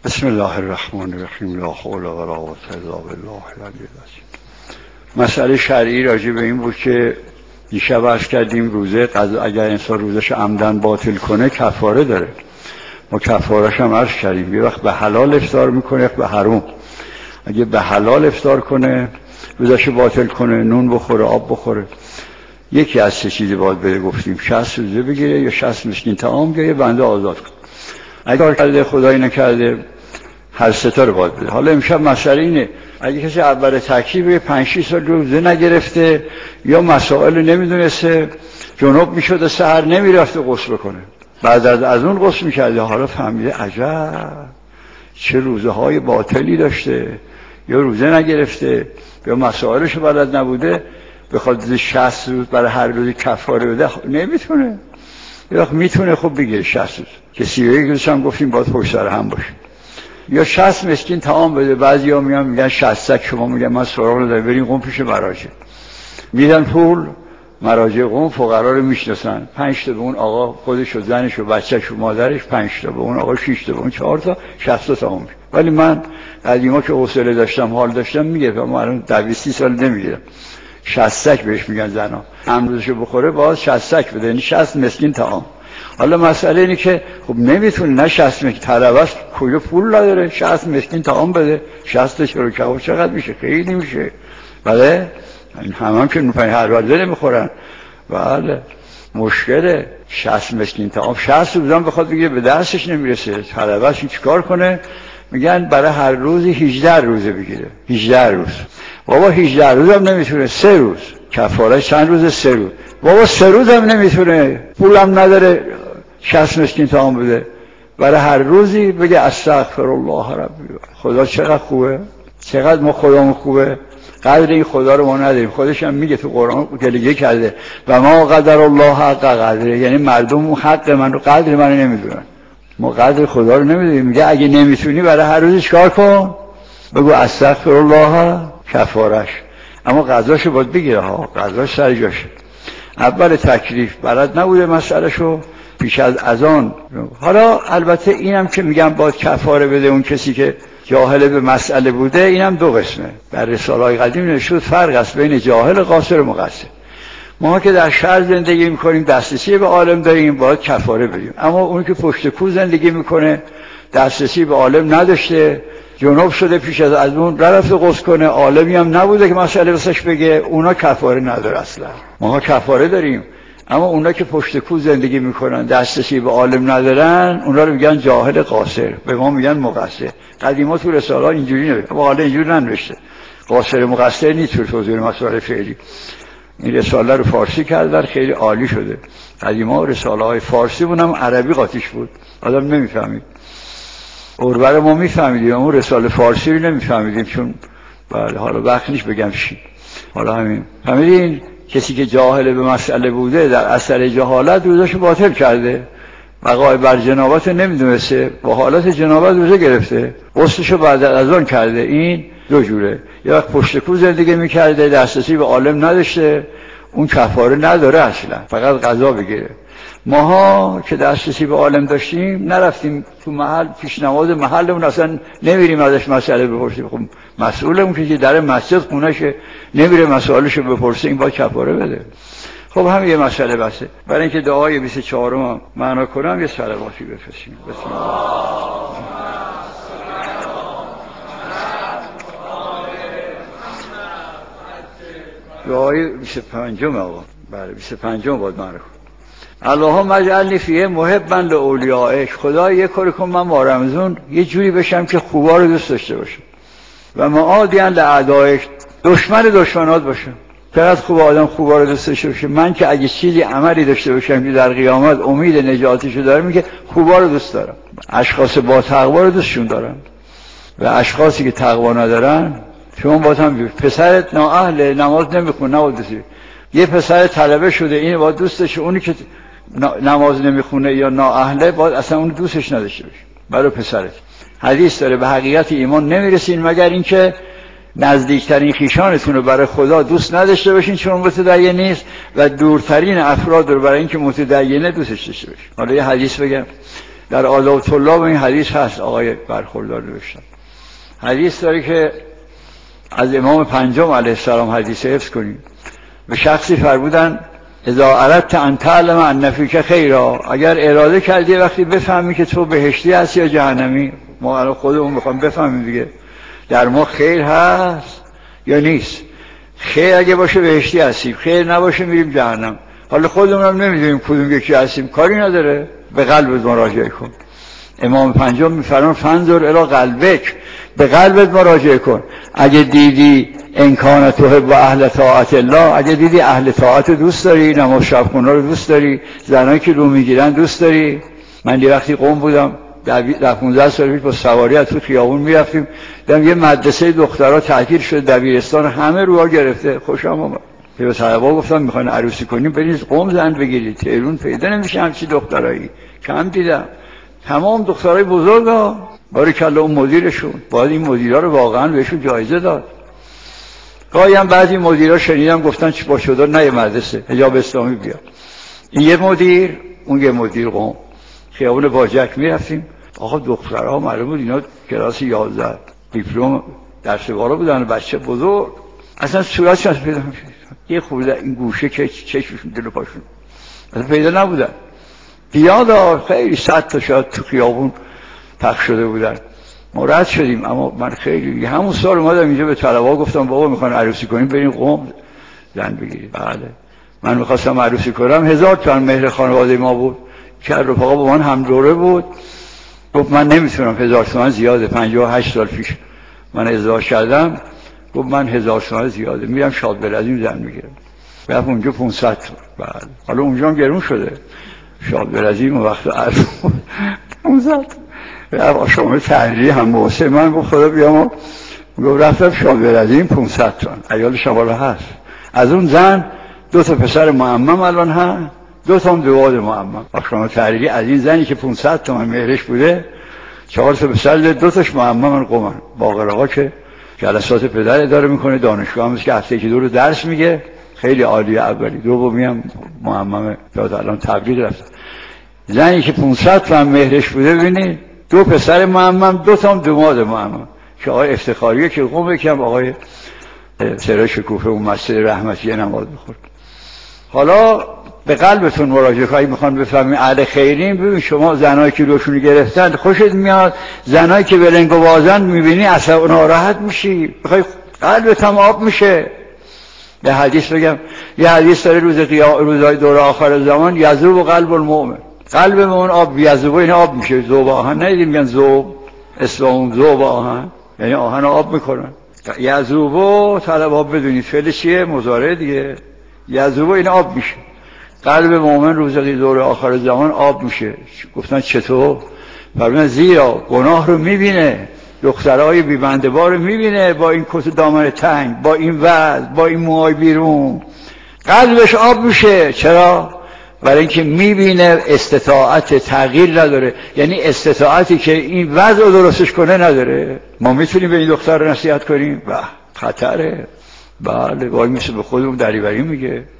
بسم الله الرحمن الرحیم. لا حول ولا قوة الا بالله العلی العظیم. مسئله شرعی راجع به این بود که دیشب عرض کردیم روزه اگر انسان روزش عمدن باطل کنه کفاره داره. ما کفارش هم عرض کردیم، یه وقت به حلال افطار میکنه، یک به حرام. اگه به حلال افطار کنه روزش باطل کنه، نون بخوره، آب بخوره، یکی از سه چیزی باید بده. گفتیم 60 روزه بگیره یا 60 مسکین طعام بگیره، بنده آزاد کنه. اگر کرده خدایی نکرده هر سه تا رو باید بده. حالا امشب مسئله اینه اگه کسی اول ترکیب 5-6 سال روزه نگرفته یا مسائل نمیدونسته، جنوب میشده سحر نمیرفته غسل بکنه، بعد از اون غسل میکرده، حالا فهمیده عجب چه روزه های باطلی داشته، یا روزه نگرفته یا مسائلش بلد نبوده، بخواد 60 روز برای هر روزی کفاره بده نمیتونه. یه وقت میتونه خب بگیره 60 روز که 31 روز هم گفتیم باید پشت سر هم باشه، یا 60 مسکین طعام بده. بعضیا میگن 60 شما میگن من سراغ ندارم، بریم قم پیش مراجع، میدن پول، مراجع قم فقرا رو میشناسن، 5 تا به اون آقا خودش و زنش و بچه‌ش و مادرش، 5 تا به اون آقا، 6 تا به اون، 4 تا، 60 تا اون. ولی من قدیما که حوصله داشتم، حال داشتم، میگفتم ما الان 20 سال نمیگیرم، 60 بهش میگن زنا، امروزشو بخوره باز 60 بده، یعنی 60 مسکین طعام. حالا مسئله اینه که خب نمیتونه، نه 60 مسکین طلبه است، کجا پول نداره 60 مسکین طعام بده، 60 چلو کباب چقدر میشه؟ خیلی میشه. بله این هم که نوپنی هر روزه نمیخورن. بله مشکله 60 مسکین طعام 60 روزم بخواد بگیره به دستش نمیرسه، طلبه‌اش چیکار کنه؟ میگن برای هر روزی 18 روزه بگیره. 18 روز بابا، 18 روز هم نمیتونه، 3 روز کفاره چند روز؟ 3 روز بابا، 3 روز هم نمیتونه، پولم نداره 60 مسکین طعام بده، برای هر روزی بگه استغفر الله ربی. خدا چقدر خوبه، چقدر ما خدامون خوبه، قدر این خدا رو ما نداریم. خودش هم میگه تو قرآن گلیه کرده و ما قدر الله حق قدره، یعنی مردم حق من رو، قدر من رو نمیدونن، ما قدر خدا رو نمیدونیم. میگه اگه نمیتونی برای هر روزی چیکار کن؟ بگو استغفر الله کفارش. اما قضاشو باید بگیره ها، قضاش سر جاشه. اول تکلیف بلد نبوده مسئله شو، پیش از اذان. حالا البته اینم که میگم باید کفاره بده اون کسی که جاهل به مسئله بوده، اینم دو قسمه. در رساله‌های قدیم نوشته فرق است بین جاهل قاصر و مقصر. ما که در شهر زندگی میکنیم، دسترسی به عالم داریم، باید کفاره بدیم. اما اون که پشت کو زندگی میکنه، دسترسی به عالم نداشته، جنوب شده، پیش از اون رفته غسل کنه، عالمی هم نبوده که مسئله واسش بگه، اونا کفاره نداره اصلا. ما کفاره داریم. اما اونا که پشت کو زندگی میکنن، دسترسی به عالم ندارن، اونا رو میگن جاهل قاصر، به ما میگن مقصر. قدیما تو رساله‌ها اینجوری نوشته، اما حالا اینجوری ننوشته. قاصر مقصر نیست تو توضیح مسائل فعلی. این رساله رو فارسی کردن، خیلی عالی شده. قدیما رساله های فارسی بودم، عربی قاطیش بود، آدم نمیفهمید. اورور ما میفهمیدیم، اون رساله فارسی رو نمیفهمیدیم، چون بله حالا وقت نیست بگم چی. حالا همین فهمیدین کسی که جاهل به مسئله بوده در اثر جهالت روزاشو باطل کرده، وقایع بر جنابت نمیدونسته، با حالت جنابت روزه گرفته، غسلشو بعد از آن کرده. این دو جوره، یا پشت کو زندگی میکرده، دسترسی به عالم نداشته، اون کفاره نداره اصلا، فقط قضا بگیره. ماها که دسترسی به عالم داشتیم، نرفتیم تو محل پیش نماز محلمون، اصلا نمیریم ازش مسئله بپرسیم. خب مسئولمون که در مسجد خونهشه، نمیره مسائلشو بپرسه، این باید کفاره بده. خب هم یه مسئله بسه. برای اینکه دعای 24 معنا کنم یه صلواتی بفرستیم. بسم الله. دعای 25 آقا، بله 25 باید معنا کنم. اللهم اجعلنی فیه محبا لاولیائک. خدا یه کاری کن من با رمضان یه جوری بشم که خوبا رو دوست داشته باشم و معادیا لاعدائک، دشمن دشمنات باشم. چقدر خوب آدم خوبا رو دوست داشته باشه. من که اگه چیزی عملی داشته باشم که در قیامت امید نجاتیشو دارم، میگه خوبا رو دوست دارم. اشخاص با تقوا رو دوستشون دارم و اشخاصی که تقوا ندارن، شما باز هم پسرت نااهل نماز نمیخونه، نباید دوست. یه پسر طلبه شده، این باید دوستش، اونی که نماز نمیخونه یا نااهله باید اصلا اون دوستش نداشته باشه. برای پسرت حدیث داره به حقیقت ایمان نمیرسین مگر اینکه نزدیکترین خویشانتون رو برای خدا دوست نداشته باشین چون متدین نیست، و دورترین افراد رو برای اینکه متدینه دوستش داشته باشین. حالا یه حدیث بگم، در آداب طلاب این حدیث هست، آقای برخوردار نوشتن حدیث داره که از امام پنجم علیه السلام حدیث حفظ کنیم. به شخصی فرمودن اذا اردت ان تعلم ان فیک خیرا، اگر اراده کردی وقتی بفهمی که تو بهشتی هستی یا جهنمی. ما الان خودمون میخوام بفهمیم دیگه در ما خیر هست یا نیست. خیر اگه باشه بهشتی هستیم، خیر نباشه میریم جهنم. حالا خودمون هم نمیدونیم کدوم یکی هستیم، کاری نداره، به قلبت مراجعه کن. امام پنجم میفرمان فانظر الی قلبک، به قلبت مراجعه کن. اگه دیدی انکان تحب و اهل طاعت الله، اگه دیدی اهل طاعت دوست داری، نماز شب خونا رو دوست داری، زنایی که رو میگیرن دوست داری. من یه وقتی قم بودم، در 15 سال پیش با سواری از تو خیابون میرفتیم، دیدم یه مدرسه دخترها تعطیل شده، دبیرستان همه روها گرفته. خوشم اومد. به طلبا گفتم میخواین عروسی کنیم برید قم زن بگیرید، تهران پیدا نمیشه همچین دخترایی، کم دیدم. تمام دخترای بزرگا باریکلا اون مدیرشون، باید این مدیرا رو واقعا بهشون جایزه داد. گاهی هم بعضی مدیرا شنیدم گفتن چی با شده نه مدرسه حجاب اسلامی بیا. این یه مدیر، اون یه مدیر. قم خیابون باجک میرفتیم، آقا دخترها معلوم بود اینا کلاس 11 دیپلم درس بالا بودن، بچه بزرگ اصلا صورتشون پیدا نمیشه، یه خورده این گوشه که چشمشون دل پاشون اصلا پیدا نبودن. پیادا خیلی 100 تا شاید تو خیابون پخش شده بودن. ما رد شدیم، اما من خیلی همون سال اومدم اینجا به طلبا گفتم بابا میخوان عروسی کنیم بریم قم زن بگیرید. بله من میخواستم عروسی کنم، 1000 تومن مهر خانواده ما بود که رفقا با من هم دوره بود. گفت من نمیتونم، 1000 تومن زیاده. 58 سال پیش من ازدواج کردم، گفت من 1000 تومن زیاده، میرم شاد برزیم زن میگیرم. رفت اونجا 500 تومن. بله حالا اونجا هم گرون شده شاد برزیم، وقت عرض 500 رفت شامل تحریری هم موسه من گفت خدا بیام، گفت رفتم شاد برزیم 500 تومن. عیال شمالا هست. از اون زن 2 تا پسر معمم الان هست، 2 تا هم دواد معمم. شما تحریری از این زنی که 500 تومن مهرش بوده 4 تا پسر، 2 تاش معمم قمن. باقر آقا که جلسات پدر اداره میکنه، دانشگاه هم که هفته که 2 رو درس میگه، خیلی عالیه. اولی دومی هم معمم داد، الان تبریز رفت. زنی که 500 تومن مهرش بوده ببینید، 2 پسر معمم، 2 تا هم دواد معمم. که آقای افتخاریه که قم یکم آقای سرای شکوفه اون مسجد رحمتیه نماز میخورد. حالا به قلبتون مراجعه کنید. میخوان بفهمین اهل خیرین. ببین شما زنایی که روشونی گرفتن خوشت میاد، زنایی که ولنگ و بازن میبینی اصلا ناراحت میشی، میخوای قلبت هم آب میشه. به حدیث بگم، یه حدیث داره روزای دور آخر زمان یذوب قلب المؤمن، قلب مؤمن آب یذوب، این آب میشه. ذوب آهن ندیدیم میگن ذوب، اسلام ذوب آهن یعنی آهن آب میکنن. یذوب طلبا بدونید فعل چیه؟ مضارع دیگه. یذوب این آب میشه. قلب مؤمن روز دور آخر زمان آب میشه. گفتن چطور؟ فرمودن زیرا گناه رو میبینه، دخترای بی‌بنده‌بار رو میبینه با این کت دامن تنگ، با این وضع، با این موهای بیرون، قلبش آب میشه. چرا؟ برای اینکه میبینه استطاعت تغییر نداره، یعنی استطاعتی که این وضع رو درستش کنه نداره. ما میتونیم به این دختر نصیحت کنیم؟ خطره. بله وای میشه به خودمون دریوری میگه.